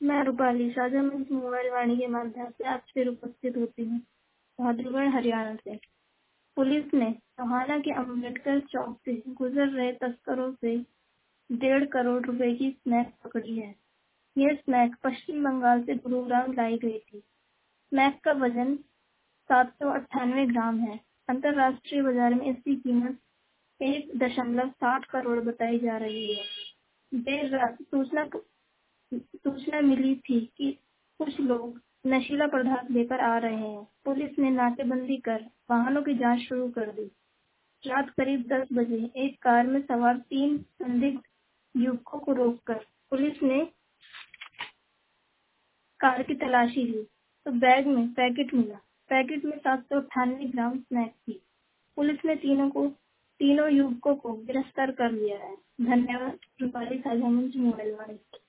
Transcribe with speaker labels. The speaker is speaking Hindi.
Speaker 1: मैं रूपाली साझा मंच मोबाइल वाणी के माध्यम से आप फिर उपस्थित होती हूँ बहादुरगढ़ हरियाणा से। पुलिस ने टोहाना के अम्बेडकर चौक से गुजर रहे तस्करों से 1.5 करोड़ रुपए की स्नैक पकड़ी है। यह स्नैक पश्चिम बंगाल से गुरुग्राम लाई गई थी। स्नैक का वजन 798 ग्राम है। अंतर्राष्ट्रीय बाजार में इसकी कीमत 1.7 करोड़ बताई जा रही है। देर रात सूचना मिली थी कि कुछ लोग नशीला पदार्थ लेकर आ रहे हैं। पुलिस ने नाकेबंदी कर वाहनों की जांच शुरू कर दी। रात करीब 10 बजे एक कार में सवार 3 संदिग्ध युवकों को रोककर पुलिस ने कार की तलाशी ली तो बैग में पैकेट मिला। पैकेट में 798 ग्राम स्नैक थी। पुलिस ने तीनों युवकों को गिरफ्तार कर लिया है। धन्यवाद। रूपाली साझा मंच मोबाइल वाणी।